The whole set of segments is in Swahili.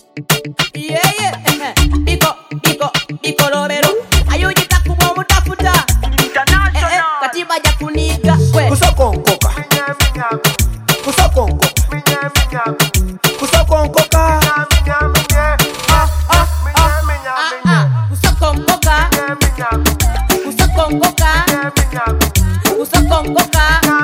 Yeah. Biko lobero. Ayujita kubo mutafuta. Katiba ya kuniga. Kusokonkoka. Kusokonkoka. Kusokonkoka. Kusokonkoka. Kusokonkoka. Kusokonkoka.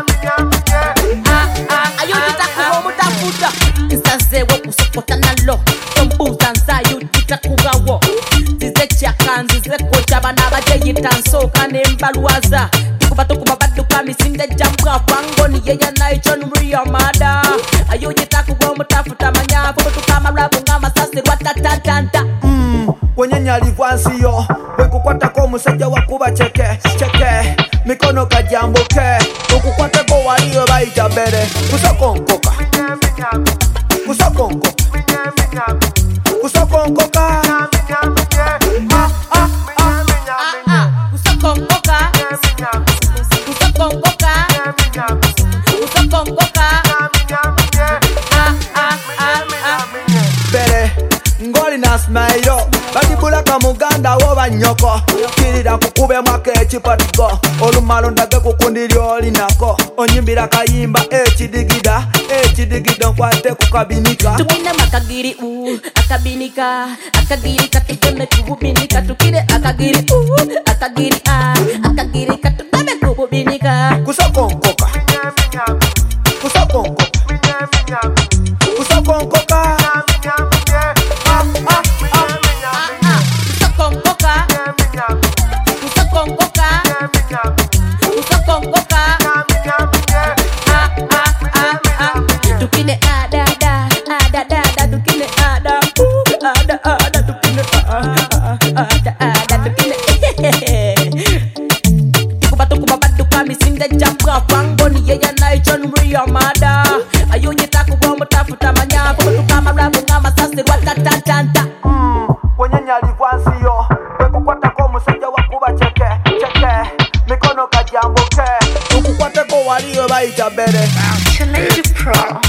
Ayujita kubo mutafuta. Nsazewo kusokota nalo. Ombuza nzayujita kugawo. Nzize kocha bana bajeyita nsoka nembalwaza. Tukuba baduka misinde jambwa kwangoni yeya naicho nuriya mada. Ayujita kubo mutafuta manyapo tukama rabu ngama sasi rwatatatanta. Kwenye nyalivwansiyo wekukwata ko musajja wakuba cheke mikono kajambuke okukwata ko waliyo bayita bere kusokonkoka kusokonkoka kusokonkoka Kusokonkoka. Kusokonkoka. Kusokonkoka. bere ngoli na smailo batibulaka muganda wo banyoko kirira kukube mwaka ekipatigo olumalo ndage kukundi lyolinako onyimbira kayimba ekidigida nkwate kukabinika Tukine makagiri akabinika tukone kububinika tukine akagiri akagiri tukone kububinika kusokonkoka kusokonkoka kusokonkoka Kusokonkoka. Kusokonkoka. Tukine adada tukine ada tukine ada tukine tukuba baduka misinde jambwa kwangoni yeya naicho nuriya mada. Ayujita kubo mutafuta manyapo tukama rabu ngama sasi rwatatatanta. kwenye nyalivwansiyo wekukwata ko musajja wakuba cheke mikono kajambuke okukwate ko waliyo bayita bere Challenge Pro.